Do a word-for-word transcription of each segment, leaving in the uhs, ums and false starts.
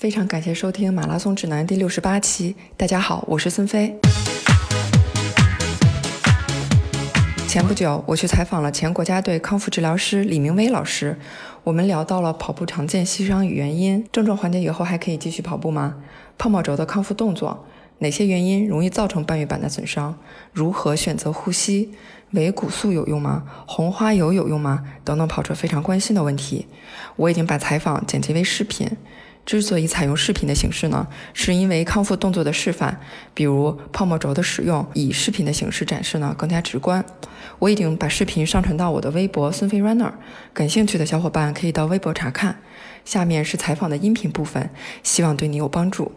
非常感谢收听马拉松指南第六十八期。大家好，我是孙飞。前不久，我去采访了前国家队康复治疗师李明威老师，我们聊到了跑步常见膝伤与原因，症状缓解以后还可以继续跑步吗？泡泡轴的康复动作，哪些原因容易造成半月板的损伤？如何选择护膝？维骨素有用吗？红花油有用吗？等等跑者非常关心的问题。我已经把采访剪辑为视频。之所以采用视频的形式呢，是因为康复动作的示范，比如泡沫轴的使用，以视频的形式展示呢更加直观。我已经把视频上传到我的微博孙飞 runner， 感兴趣的小伙伴可以到微博查看。下面是采访的音频部分，希望对你有帮助。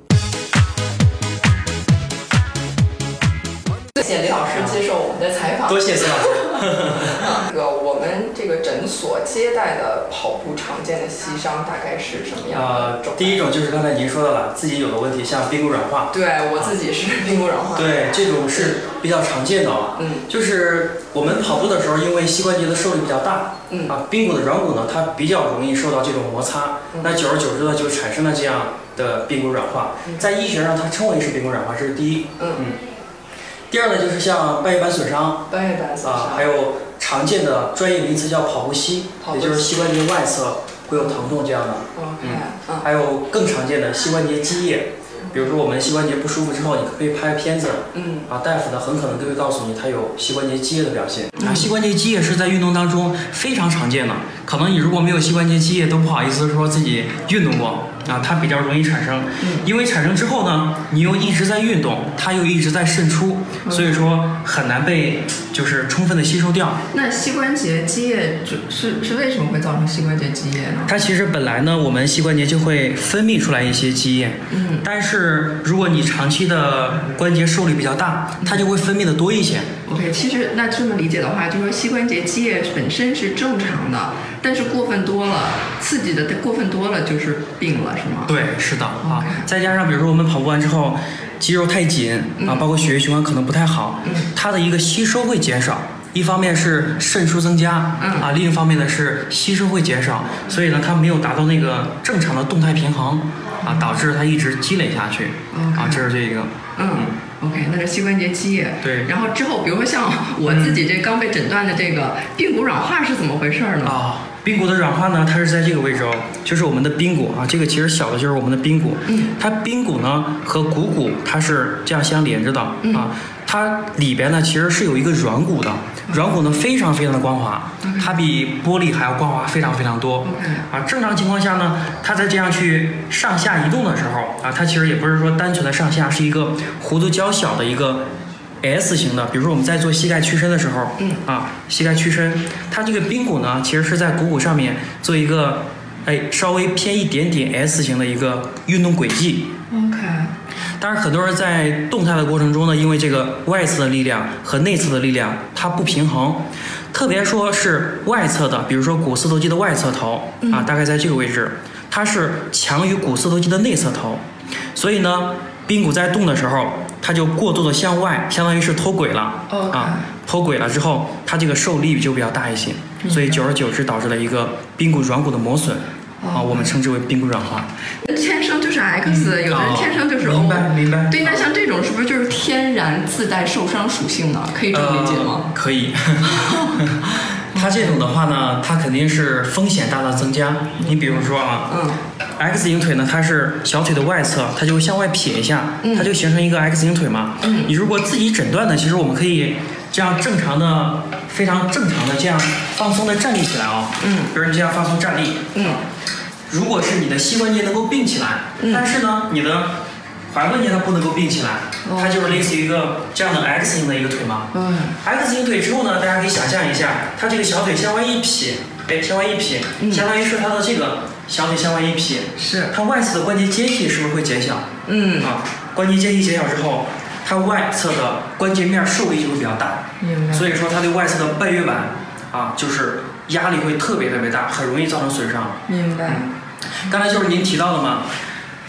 谢谢李老师接受我们的采访。 多谢孙老师。 那个我们这个诊所接待的跑步常见的膝伤大概是什么样的？ 呃，第一种就是刚才您说的了，自己有的问题，像髌骨软化。 对，我自己是髌骨软化。 对，这种是比较常见的啊。 嗯。 就是我们跑步的时候，因为膝关节的受力比较大， 嗯啊，髌骨的软骨呢，它比较容易受到这种摩擦， 嗯、 那久而久之呢，就产生了这样的髌骨软化。 嗯、 在医学上，它称为是髌骨软化，这是第一。 嗯嗯。第二呢，就是像半月板损伤， 半月板损伤啊，还有常见的专业名词叫跑步膝，也就是膝关节外侧会有疼痛这样的。 嗯嗯，还有更常见的膝关节积液，比如说我们膝关节不舒服之后，你可以拍片子， 嗯， 啊，大夫呢很可能都会告诉你它有膝关节积液的表现。啊，膝关节积液是在运动当中非常常见的，可能你如果没有膝关节积液都不好意思说自己运动过。啊，它比较容易产生，因为产生之后呢，你又一直在运动，它又一直在渗出，所以说很难被就是充分的吸收掉。 那膝关节积液是是为什么会造成膝关节积液呢？ 它其实本来呢，我们膝关节就会分泌出来一些积液， 嗯， 但是如果你长期的关节受力比较大，它就会分泌的多一些。 OK， 其实那这么理解的话，就是说膝关节积液本身是正常的，但是过分多了，刺激的过分多了就是病了。是吗？ 对，是的啊。再加上比如说我们跑步完之后，肌肉太紧、嗯、啊，包括血液循环可能不太好， 嗯、 它的一个吸收会减少。一方面是渗出增加， 嗯、 啊，另一方面呢是吸收会减少，所以呢它没有达到那个正常的动态平衡，啊，导致它一直积累下去。 Okay. 啊，这是这个。 嗯。嗯OK， 那是膝关节积液。 对。 然后之后，比如说像我自己这刚被诊断的这个髌骨软化是怎么回事呢？ 啊。髌骨的软化呢，它是在这个位置哦，就是我们的髌骨啊，这个其实小的就是我们的髌骨。 嗯。 它髌骨呢和股骨它是这样相连着的、 嗯、 啊，它里边呢其实是有一个软骨的，软骨呢非常非常的光滑， okay. 它比玻璃还要光滑非常非常多。 Okay. 啊，正常情况下呢，它在这样去上下移动的时候啊，它其实也不是说单纯的上下，是一个弧度较小的一个。S 型的，比如说我们在做膝盖屈伸的时候， 嗯啊，膝盖屈伸，它这个髌骨呢，其实是在股骨上面做一个，哎，稍微偏一点点 S 型的一个运动轨迹。 OK。 当然，很多人在动态的过程中呢，因为这个外侧的力量和内侧的力量它不平衡，特别说是外侧的，比如说股四头肌的外侧头、 嗯、 啊，大概在这个位置，它是强于股四头肌的内侧头，所以呢。髌骨在动的时候，它就过度的向外，相当于是脱轨了、 okay. 啊，脱轨了之后，它这个受力就比较大一些，所以久而久之导致了一个髌骨软骨的磨损、 oh. 啊，我们称之为髌骨软化。 天生就是 X，、嗯、有的人天生就是 O。 明白明白。 对，那像这种是不是就是天然自带受伤属性呢？可以这么理解吗？ 呃、可以。它这种的话呢，它肯定是风险大大增加。你比如说啊， 嗯 ，X 型腿呢，它是小腿的外侧，它就向外撇一下， 嗯、 它就形成一个 X 型腿嘛。 嗯， 你如果自己诊断呢，其实我们可以这样正常的、非常正常的这样放松的站立起来啊、哦。 嗯， 比如你这样放松站立。 嗯， 如果是你的膝关节能够并起来， 嗯、 但是呢，你的踝关节它不能够并起来， 哦、 它就是类似于一个这样的 X 型的一个腿嘛。 嗯 X 型腿之后呢，大家可以想象一下，它这个小腿向外一撇，哎，向外一撇， 嗯、 相当于是它的这个小腿向外一撇， 是它外侧的关节间隙是不是会减小？ 嗯啊，关节间隙减小之后，它外侧的关节面受力就会比较大， 明白。 所以说它对外侧的半月板啊，就是压力会特别特别大，很容易造成损伤。 明白。 刚才就是您提到的嘛。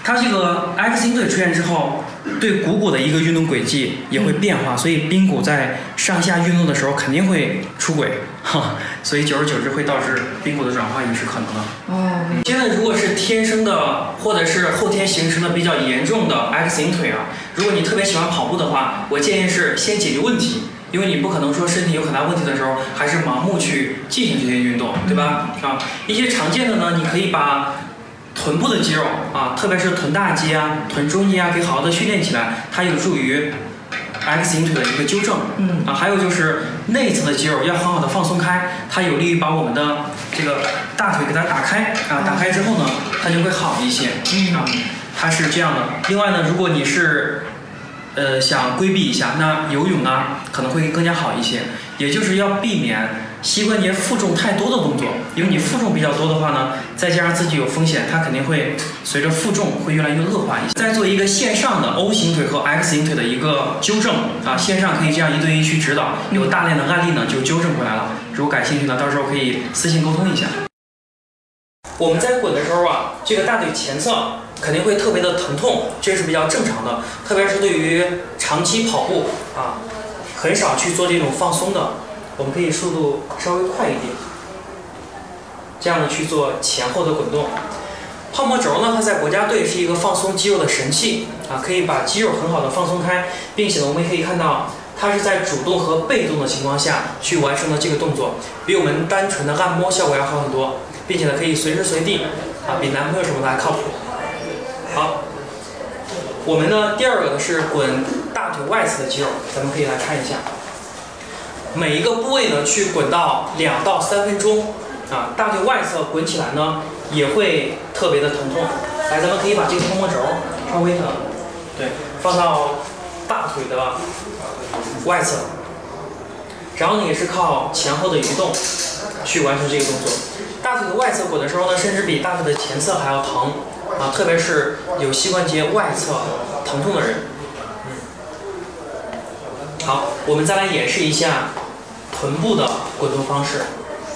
它这个 X 型腿出现之后，对股骨的一个运动轨迹也会变化，所以髌骨在上下运动的时候肯定会出轨，哈，所以久而久之会导致髌骨的软化也是可能的。 哦， 现在如果是天生的或者是后天形成的比较严重的 X 型腿啊，如果你特别喜欢跑步的话，我建议是先解决问题。因为你不可能说身体有很大问题的时候，还是盲目去进行这些运动，对吧？啊，一些常见的呢，你可以把臀部的肌肉啊，特别是臀大肌啊、臀中肌啊，给好好的训练起来，它有助于 X 型腿的一个纠正。嗯啊，还有就是内侧的肌肉要很好的放松开，它有利于把我们的这个大腿给它打开啊，打开之后呢，它就会好一些。嗯啊，它是这样的。另外呢，如果你是呃，想规避一下，那游泳啊可能会更加好一些，也就是要避免膝关节负重太多的动作，因为你负重比较多的话呢，再加上自己有风险，它肯定会随着负重会越来越恶化一些。再做一个线上的 O 型腿和 X 型腿的一个纠正啊，线上可以这样一对一去指导，有大量的案例呢就纠正回来了。如果感兴趣呢，到时候可以私信沟通一下。我们在滚的时候啊，这个大腿前侧肯定会特别的疼痛，这是比较正常的，特别是对于长期跑步啊，很少去做这种放松的，我们可以速度稍微快一点，这样的去做前后的滚动。泡沫轴呢，它在国家队是一个放松肌肉的神器啊，可以把肌肉很好的放松开，并且呢，我们也可以看到它是在主动和被动的情况下去完成的这个动作，比我们单纯的按摩效果要好很多，并且呢，可以随时随地啊，比男朋友什么的还靠谱。好，我们呢第二个呢是滚大腿外侧的肌肉，咱们可以来看一下，每一个部位呢去滚到两到三分钟啊，大腿外侧滚起来呢也会特别的疼痛。来，咱们可以把这个泡沫轴稍微的对放到大腿的外侧，然后呢也是靠前后的移动去完成这个动作。大腿的外侧滚的时候呢，甚至比大腿的前侧还要疼。啊，特别是有膝关节外侧疼痛的人，嗯，好，我们再来演示一下臀部的滚动方式。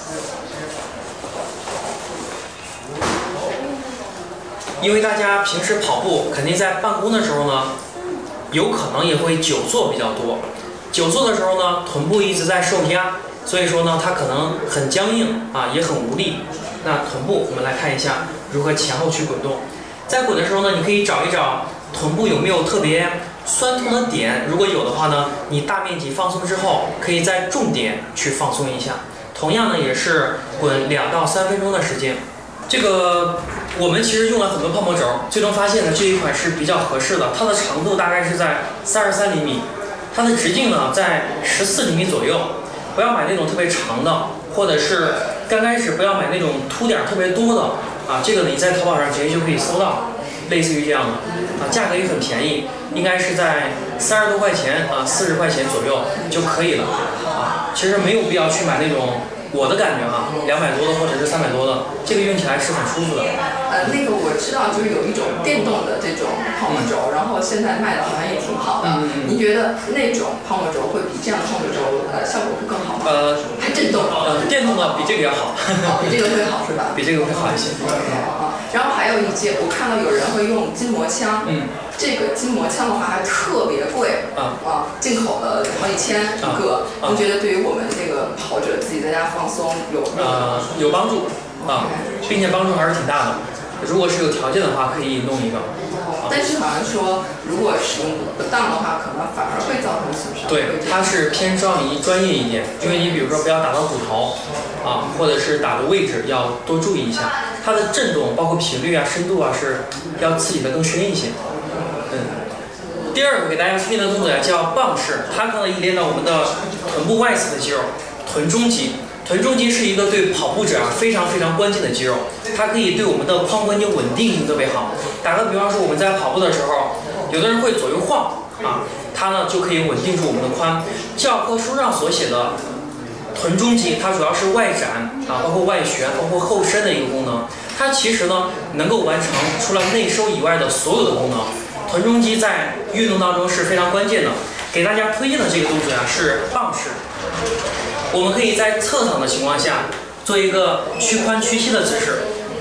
因为大家平时跑步肯定在办公的时候呢，有可能也会久坐比较多，久坐的时候呢，臀部一直在受压，所以说呢，它可能很僵硬啊，也很无力。那臀部我们来看一下如何前后去滚动。在滚的时候呢，你可以找一找臀部有没有特别酸痛的点，如果有的话呢，你大面积放松之后，可以在重点去放松一下。同样呢，也是滚两到三分钟的时间。这个我们其实用了很多泡沫轴，最终发现呢这一款是比较合适的，它的长度大概是在三十三厘米，它的直径呢在十四厘米左右。不要买那种特别长的，或者是刚开始不要买那种凸点特别多的啊，这个你在淘宝上直接就可以搜到，类似于这样的啊，价格也很便宜，应该是在三十多块钱啊，四十块钱左右就可以了啊。其实没有必要去买那种，我的感觉哈、啊，两百多的或者是三百多的，这个用起来是很舒服的。 呃，那个我知道，就是有一种电动的这种泡沫轴，然后现在卖的好像也挺好的。 嗯、 您觉得那种泡沫轴会比这样的泡沫轴呃效果会更好吗？ 呃， 还震动？ 呃，电动的比这个要好。 哦，比这个会好是吧？ 比这个会好一些。 啊，然后还有一些，我看到有人会用筋膜枪。嗯。这个筋膜枪的话还特别贵。啊。啊，进口的好几千一个。您、啊啊、觉得对于我们这个跑者自己在家放松有呃有帮助啊，并且帮助还是挺大的。如果是有条件的话，可以弄一个。 哦，但是好像说，如果使用不当的话，可能反而会造成损伤。 对，它是偏向于专业一点，因为你比如说不要打到骨头，啊，或者是打的位置要多注意一下。它的震动，包括频率啊、深度啊，是要刺激的更深一些。嗯。第二个给大家推荐的动作呀，叫棒式，它可以练到我们的臀部外侧的肌肉，臀中肌。臀中肌是一个对跑步者啊非常非常关键的肌肉，它可以对我们的髋关节稳定性特别好。打个比方说，我们在跑步的时候，有的人会左右晃啊，它呢就可以稳定住我们的髋。教科书上所写的臀中肌，它主要是外展啊，包括外旋，包括后伸的一个功能。它其实呢能够完成除了内收以外的所有的功能。臀中肌在运动当中是非常关键的。给大家推荐的这个动作呀是棒式。我们可以在侧躺的情况下做一个屈髋屈膝的姿势，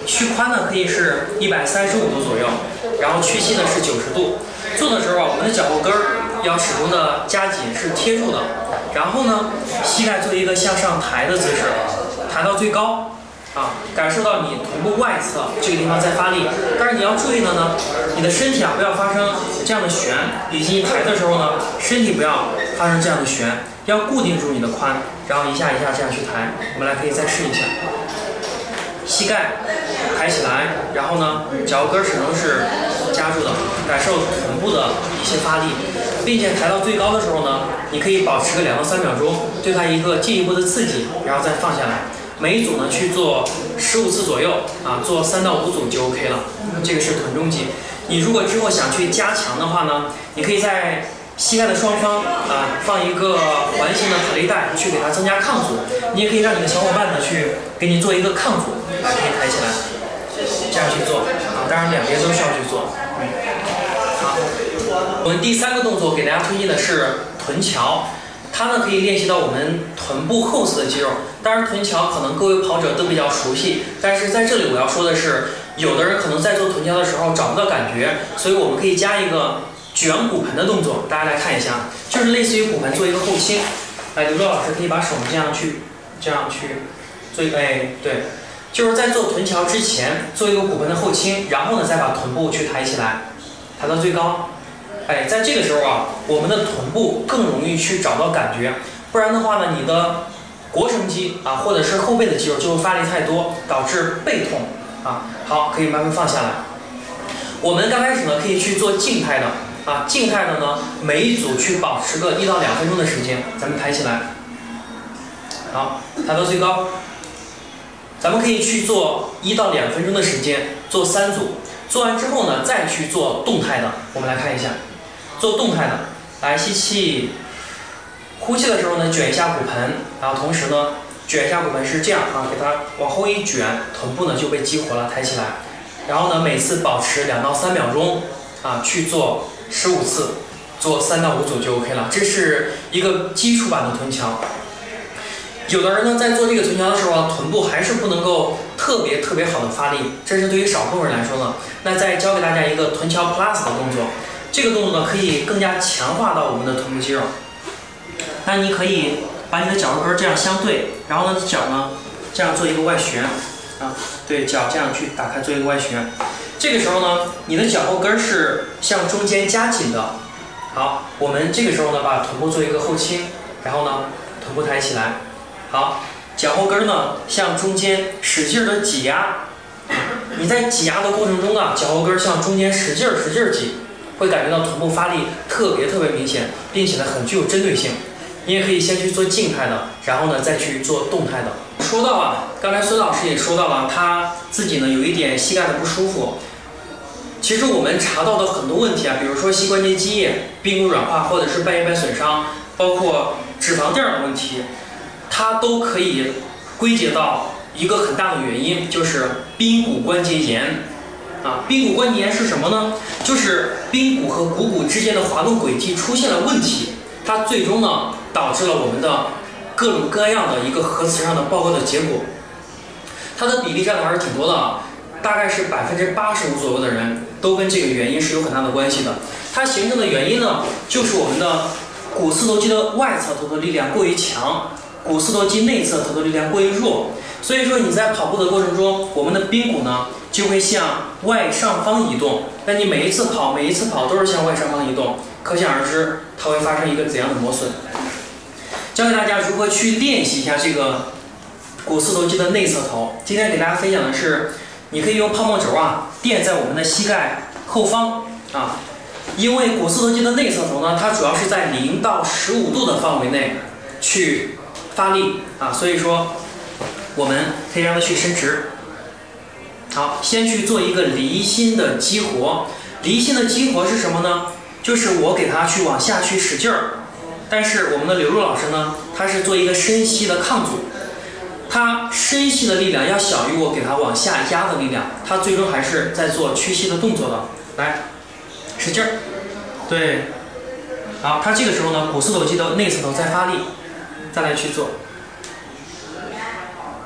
屈髋呢可以是一百三十五度左右，然后屈膝呢是九十度。做的时候啊，我们的脚后跟儿要始终的夹紧，是贴住的。然后呢，膝盖做一个向上抬的姿势，抬到最高。啊，感受到你臀部外侧这个地方在发力，但是你要注意的呢，你的身体啊不要发生这样的旋，以及你抬的时候呢，身体不要发生这样的旋，要固定住你的髋，然后一下一下这样去抬。我们来可以再试一下，膝盖抬起来，然后呢，脚后跟始终是夹住的，感受臀部的一些发力，并且抬到最高的时候呢，你可以保持个两到三秒钟，对它一个进一步的刺激，然后再放下来。每一组呢去做十五次左右啊，做三到五组就 OK 了。这个是臀中肌。你如果之后想去加强的话呢，你可以在膝盖的双方啊放一个环形的弹力带，去给它增加抗阻。你也可以让你的小伙伴呢去给你做一个抗阻，啊，可以抬起来，这样去做啊。当然两边都需要去做。嗯，好，我们第三个动作给大家推荐的是臀桥。它呢可以练习到我们臀部后侧的肌肉，当然臀桥可能各位跑者都比较熟悉，但是在这里我要说的是，有的人可能在做臀桥的时候找不到感觉，所以我们可以加一个卷骨盆的动作，大家来看一下，就是类似于骨盆做一个后倾。哎，刘乐老师可以把手这样去，这样去做一个，哎，对，就是在做臀桥之前做一个骨盆的后倾，然后呢再把臀部去抬起来，抬到最高。哎，在这个时候啊，我们的臀部更容易去找到感觉，不然的话呢，你的腘绳肌啊，或者是后背的肌肉就会发力太多，导致背痛啊。好，可以慢慢放下来。我们刚开始呢，可以去做静态的啊，静态的呢，每一组去保持个一到两分钟的时间，咱们抬起来，好，抬到最高。咱们可以去做一到两分钟的时间，做三组。做完之后呢，再去做动态的。我们来看一下。做动态的，来吸气，呼气的时候呢，卷一下骨盆，然后同时呢，卷一下骨盆是这样啊，给它往后一卷，臀部呢就被激活了，抬起来。然后呢，每次保持两到三秒钟啊，去做十五次，做三到五组就 OK 了。这是一个基础版的臀桥。有的人呢，在做这个臀桥的时候啊，臀部还是不能够特别特别好的发力，这是对于少部分人来说呢。那再教给大家一个臀桥 Plus 的动作。这个动作呢，可以更加强化到我们的臀部肌肉。那你可以把你的脚后跟这样相对，然后呢，脚呢这样做一个外旋啊，对，脚这样去打开做一个外旋。这个时候呢，你的脚后跟是向中间夹紧的。好，我们这个时候呢，把臀部做一个后倾，然后呢，臀部抬起来。好，脚后跟呢向中间使劲的挤压。你在挤压的过程中啊，脚后跟向中间使劲使劲挤。会感觉到臀部发力特别特别明显，并且呢很具有针对性。你也可以先去做静态的，然后呢再去做动态的。说到啊，刚才孙老师也说到了，他自己呢有一点膝盖的不舒服。其实我们查到的很多问题啊，比如说膝关节积液、髌骨软化或者是半月板损伤，包括脂肪垫的问题，它都可以归结到一个很大的原因，就是髌骨关节炎。啊，髌骨关节炎是什么呢？就是髌骨和股骨之间的滑动轨迹出现了问题，它最终呢导致了我们的各种各样的一个核磁上的报告的结果。它的比例占的还是挺多的啊，大概是百分之八十五左右的人都跟这个原因是有很大的关系的。它形成的原因呢，就是我们的股四头肌的外侧头的力量过于强，股四头肌内侧头的力量过于弱。所以说你在跑步的过程中，我们的髌骨呢就会向外上方移动。那你每一次跑，每一次跑都是向外上方移动，可想而知它会发生一个怎样的磨损。教给大家如何去练习一下这个股四头肌的内侧头。今天给大家分享的是，你可以用泡沫轴啊垫在我们的膝盖后方啊，因为股四头肌的内侧头呢，它主要是在零到十五度的范围内去发力啊，所以说我们可以让它去伸直。好，先去做一个离心的激活。离心的激活是什么呢？就是我给它去往下去使劲儿，但是我们的刘璐老师呢，他是做一个深吸的抗阻，他深吸的力量要小于我给它往下压的力量，他最终还是在做屈膝的动作的。来，使劲儿，对，好，他这个时候呢，股四头肌的内侧头在发力，再来去做。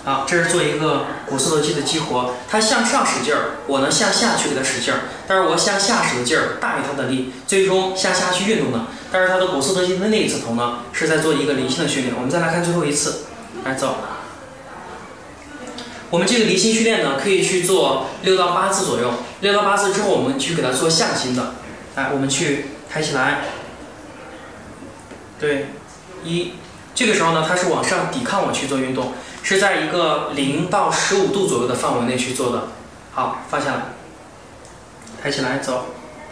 啊，这是做一个股四头肌的激活，它向上使劲儿，我呢向下去给它使劲儿，但是我向下使的劲儿大于它的力，最终向下去运动的。但是它的股四头肌的内侧头呢是在做一个离心的训练。我们再来看最后一次，来走。我们这个离心训练呢，可以去做六到八次左右，六到八次之后，我们去给它做向心的。来，我们去抬起来，对，一，这个时候呢，它是往上抵抗我去做运动。是在一个零到十五度左右的范围内去做的。好，放下来，抬起来走。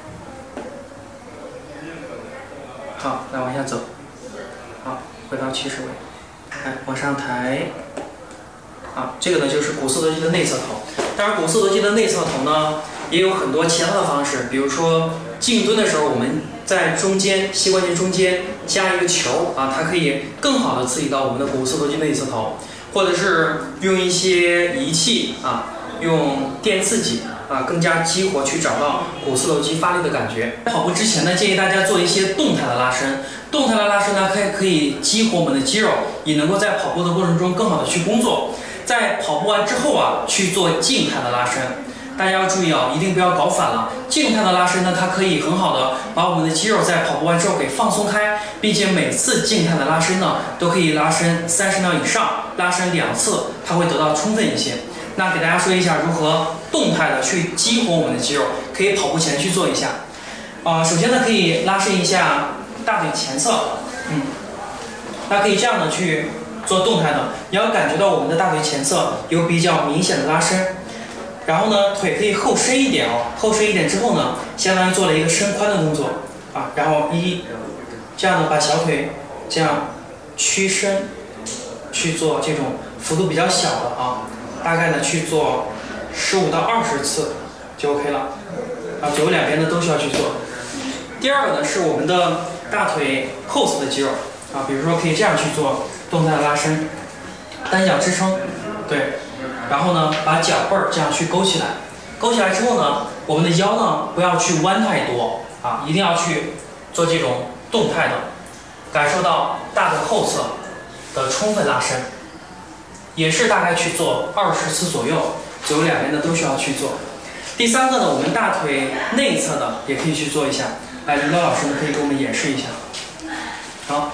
好，来往下走。好，回到起始位，来往上抬。好，这个呢就是股四头肌的内侧头。当然，股四头肌的内侧头呢也有很多其他的方式，比如说静蹲的时候，我们在中间膝关节中间加一个球啊，它可以更好的刺激到我们的股四头肌内侧头。或者是用一些仪器啊，用电刺激啊，更加激活去找到股四头肌发力的感觉。跑步之前呢，建议大家做一些动态的拉伸。动态的拉伸呢，可以可以激活我们的肌肉，也能够在跑步的过程中更好的去工作。在跑步完之后啊，去做静态的拉伸。大家要注意啊，一定不要搞反了。静态的拉伸呢，它可以很好的把我们的肌肉在跑步完之后给放松开，并且每次静态的拉伸呢，都可以拉伸三十秒以上，拉伸两次，它会得到充分一些。那给大家说一下如何动态的去激活我们的肌肉，可以跑步前去做一下。啊、呃，首先呢，可以拉伸一下大腿前侧，嗯，那可以这样的去做动态的，你要感觉到我们的大腿前侧有比较明显的拉伸。然后呢，腿可以后伸一点哦，后伸一点之后呢，相当于做了一个伸髋的动作啊。然后一，这样的把小腿这样屈伸，去做这种幅度比较小的啊，大概呢去做十五到二十次就 OK 了啊。左右两边呢都需要去做。第二个呢是我们的大腿后侧的肌肉啊，比如说可以这样去做动态的拉伸，单脚支撑，对。然后呢，把脚背儿这样去勾起来，勾起来之后呢，我们的腰呢不要去弯太多啊，一定要去做这种动态的，感受到大腿后侧的充分拉伸，也是大概去做二十次左右，左右两边的都需要去做。第三个呢，我们大腿内侧的也可以去做一下，来，领导老师呢可以给我们演示一下。好。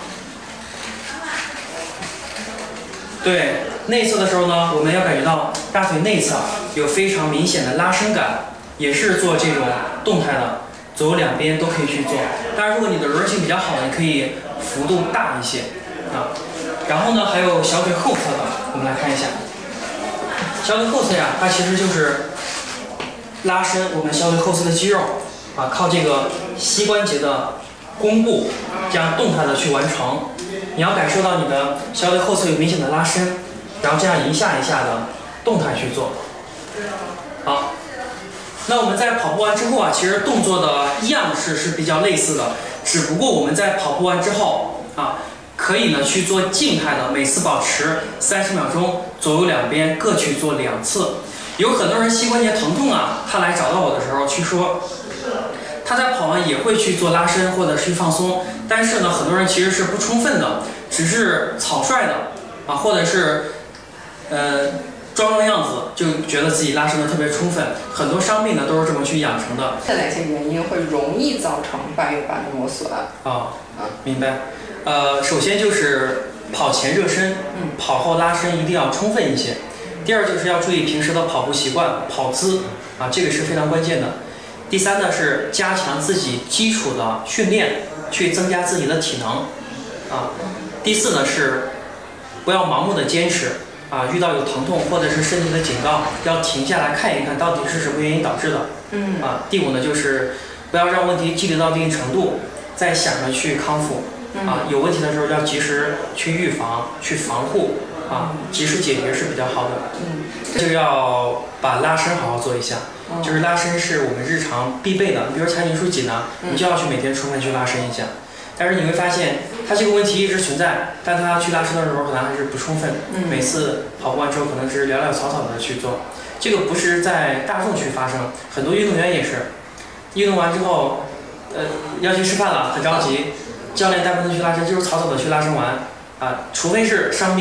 对，内侧的时候呢，我们要感觉到大腿内侧有非常明显的拉伸感，也是做这种动态的，左右两边都可以去做。当然，如果你的柔韧性比较好，你可以幅度大一些啊。然后呢，还有小腿后侧的，我们来看一下。小腿后侧呀，它其实就是拉伸我们小腿后侧的肌肉啊，靠这个膝关节的弓步，这样动态的去完成。你要感受到你的小腿后侧有明显的拉伸，然后这样一下一下的动态去做。好，那我们在跑步完之后啊，其实动作的样式是比较类似的，只不过我们在跑步完之后啊，可以呢去做静态的，每次保持三十秒钟，左右两边各去做两次。有很多人膝关节疼痛啊，他来找到我的时候去说，他在跑完也会去做拉伸或者是放松，但是呢，很多人其实是不充分的，只是草率的啊，或者是呃装装样子，就觉得自己拉伸的特别充分。很多伤病呢都是这么去养成的。 这哪些原因会容易造成半月板的磨损？ 啊，明白。呃，首先就是跑前热身，嗯，跑后拉伸一定要充分一些。第二就是要注意平时的跑步习惯、跑姿啊，这个是非常关键的。第三呢是加强自己基础的训练，去增加自己的体能啊。第四呢是不要盲目的坚持啊，遇到有疼痛或者是身体的警告，要停下来看一看到底是什么原因导致的。嗯啊。第五呢就是不要让问题积累到一定程度，再想着去康复啊。有问题的时候要及时去预防、去防护啊，及时解决是比较好的。嗯，就要把拉伸好好做一下。就是拉伸是我们日常必备的，你比如髂胫束紧呢，你就要去每天充分去拉伸一下。但是你会发现，它这个问题一直存在，但它去拉伸的时候可能还是不充分。每次跑步完之后可能是潦潦草草的去做，这个不是在大众去发生，很多运动员也是，运动完之后，呃，要去吃饭了，很着急，教练带不能去拉伸，就是草草的去拉伸完啊，除非是伤病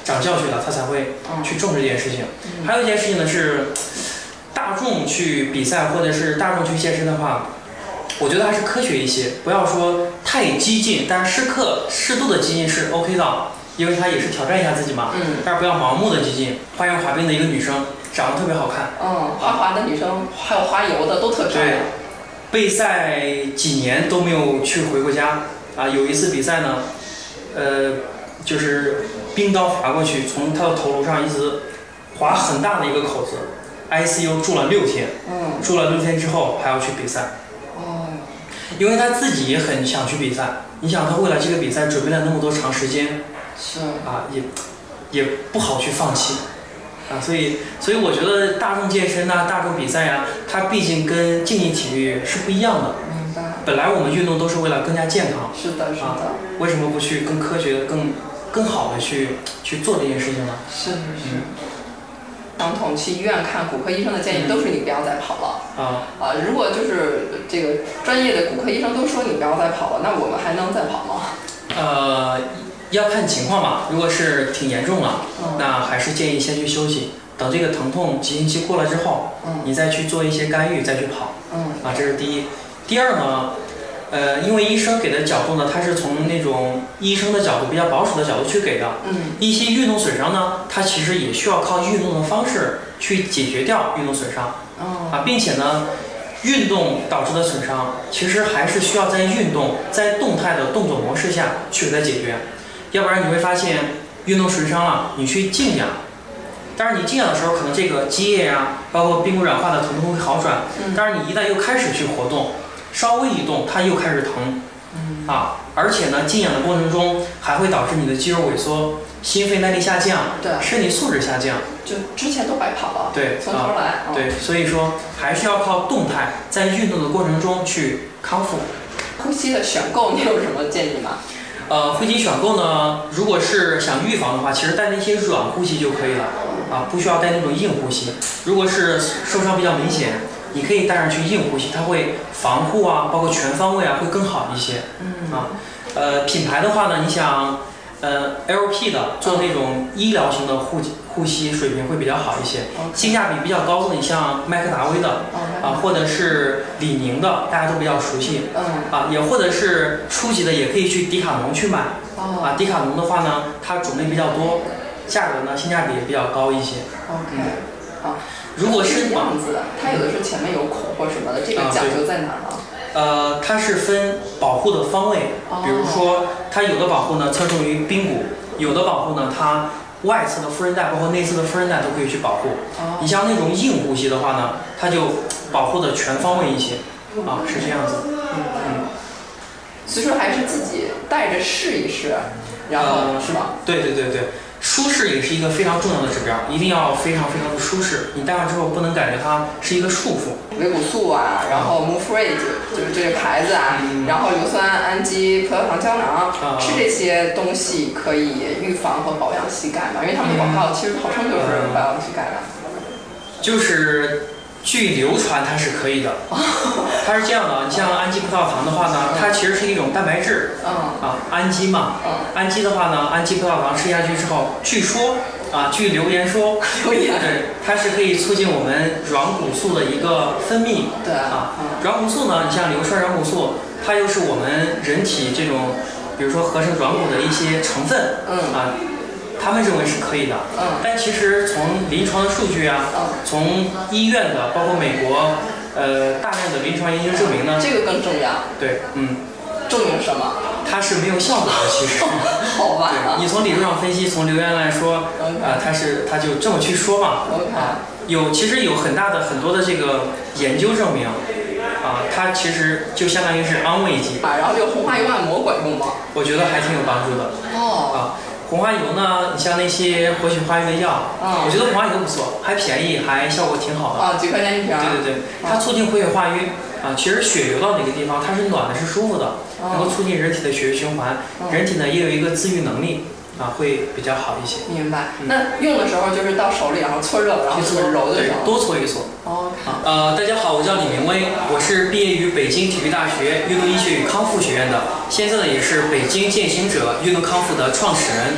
长教训了，他才会去重视这件事情。 嗯、 还有一件事情呢是，大众去比赛或者是大众去健身的话，我觉得还是科学一些，不要说太激进，但是适可适度的激进是 OK 的，因为他也是挑战一下自己嘛。 嗯。 但是不要盲目的激进。花样滑冰的一个女生长得特别好看。 嗯，滑滑的女生还有滑油的都特漂亮。 对。备赛几年都没有去回过家啊！有一次比赛呢，呃，就是冰刀划过去，从她的头颅上一直划很大的一个口子 ，I C U 住了六天。 嗯。住了六天之后还要去比赛。 哦。 因为她自己也很想去比赛，你想她为了这个比赛准备了那么多长时间， 是啊，也也不好去放弃。啊，所以，所以我觉得大众健身呐、啊、大众比赛呀、啊，它毕竟跟竞技体育是不一样的。 明白。本来我们运动都是为了更加健康。 是的，是的。 啊、为什么不去更科学、更更好的去去做这件事情呢？ 是是是。传统去医院看骨科医生的建议都是你不要再跑了。 啊、 嗯、啊！如果就是这个专业的骨科医生都说你不要再跑了，那我们还能再跑吗？ 呃。要看情况嘛，如果是挺严重了， 嗯、 那还是建议先去休息，等这个疼痛急性期过了之后， 嗯、 你再去做一些干预，再去跑。 嗯、 啊，这是第一。第二呢，呃，因为医生给的角度呢，他是从那种医生的角度比较保守的角度去给的。 嗯。 一些运动损伤呢，它其实也需要靠运动的方式去解决掉运动损伤。 哦。 啊，并且呢，运动导致的损伤，其实还是需要在运动在动态的动作模式下去给它解决。要不然你会发现运动损伤了，你去静养，但是你静养的时候，可能这个积液呀、啊，包括髌骨软化的疼痛会好转。 嗯。 但是你一旦又开始去活动，稍微一动，它又开始疼。 嗯。 啊，而且呢，静养的过程中还会导致你的肌肉萎缩、心肺耐力下降， 对， 身体素质下降。 就之前都白跑了。 对。 从头来。 啊、对，所以说还是要靠动态，在运动的过程中去康复。 呼吸的选购，你有什么建议吗？ 呃，呼吸选购呢，如果是想预防的话，其实带那些软呼吸就可以了，啊，不需要带那种硬呼吸。如果是受伤比较明显，你可以带上去硬呼吸，它会防护啊，包括全方位啊，会更好一些。 嗯。 啊，呃，品牌的话呢，你想，呃 ，L P 的做那种医疗型的呼呼吸水平会比较好一些，性价比比较高的，你像麦克达威的，啊，或者是李宁的，大家都比较熟悉。 嗯。 啊，也或者是初级的，也可以去迪卡侬去买。 哦。 啊，迪卡侬的话呢，它种类比较多，价格呢性价比也比较高一些。 OK。啊， 如果是这样子的，它有的是前面有孔或什么的，这个讲究在哪儿呢？ 呃，它是分保护的方位，比如说它有的保护呢侧重于髌骨，有的保护呢它外侧的副韧带包括内侧的副韧带都可以去保护。 哦。 你像那种硬呼吸的话呢，它就保护的全方位一些。啊，是这样子。 嗯嗯。所以说还是自己带着试一试，然后、 呃、 是吧？ 对对对对。舒适也是一个非常重要的指标，一定要非常非常的舒适。你戴上之后不能感觉它是一个束缚。 维骨素啊，然后 Move Free 就是这个牌子啊， 嗯、 然后硫酸氨基葡萄糖胶囊， 啊、 吃这些东西可以预防和保养膝盖嘛？因为他们广告其实号称就是保养膝盖的。 就是据流传它是可以的，它是这样的，你像氨基葡萄糖的话呢，它其实是一种蛋白质， 嗯啊，氨基嘛， 嗯， 氨基的话呢，氨基葡萄糖吃下去之后，据说啊，据流言说， 流言， 对，它是可以促进我们软骨素的一个分泌， 对啊， 嗯、 软骨素呢，你像硫酸软骨素，它又是我们人体这种，比如说合成软骨的一些成分， 嗯啊。他们认为是可以的， 嗯， 但其实从临床的数据啊， 嗯， 从医院的，包括美国，呃，大量的临床研究证明呢， 这个更重要。 对，嗯， 证明什么？ 它是没有效果的，其实。 好吧。 对，你从理论上分析，从流言来说，啊、 okay. 呃，它是它就这么去说嘛。 OK。 啊，有其实有很大的很多的这个研究证明，啊，它其实就相当于是安慰剂。 啊，然后这个红花油按摩管用吗？ 我觉得还挺有帮助的。 哦。 啊。红花油呢？你像那些活血化瘀的药， 嗯， 我觉得红花油不错，还便宜，还效果挺好的。 啊，几块钱一瓶。 对对对，它促进活血化瘀啊。其实血流到哪个地方，它是暖的，是舒服的， 嗯、 能够促进人体的血液循环。 嗯、 人体呢也有一个自愈能力啊，会比较好一些。 明白。 嗯、 那用的时候就是到手里，然后搓热，然后这么揉就行了。 对，多搓一搓。 哦。 啊，呃，大家好，我叫李明威，我是毕业于北京体育大学运动医学与康复学院的，现在呢也是北京健行者运动康复的创始人。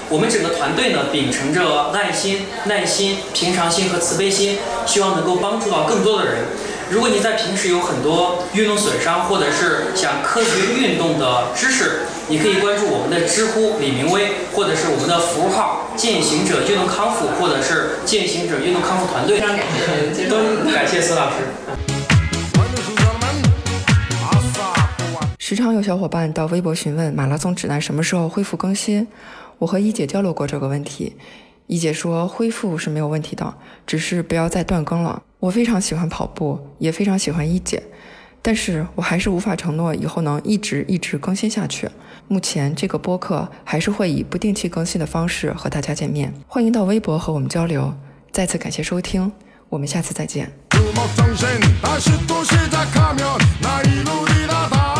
我们整个团队呢，秉承着爱心、耐心、平常心和慈悲心，希望能够帮助到更多的人。如果你在平时有很多运动损伤，或者是想科学运动的知识，你可以关注我们的知乎李明威，或者是我们的服务号践行者运动康复，或者是践行者运动康复团队。 非常感谢接受， 都感谢孙老师。 时常有小伙伴到微博询问马拉松指南什么时候恢复更新，我和一姐交流过这个问题，一姐说恢复是没有问题的，只是不要再断更了。我非常喜欢跑步，也非常喜欢一姐，但是我还是无法承诺以后能一直一直更新下去。目前这个播客还是会以不定期更新的方式和大家见面，欢迎到微博和我们交流。再次感谢收听，我们下次再见。